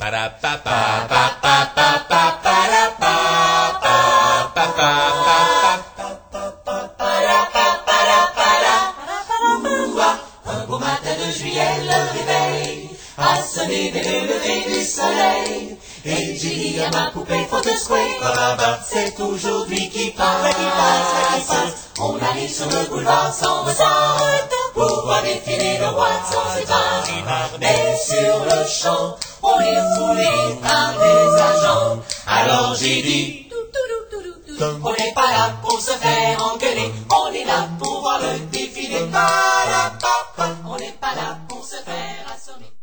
Un beau matin de juillet, le réveil a sonné dès le lever du soleil. Et j'ai dit à ma poupée, faut te secouer, c'est aujourd'hui qui passe. On arrive sur le boulevard sans retard pour voir défiler le roi de Zanzibar. Mais sur le champ, on est refoulé par des agents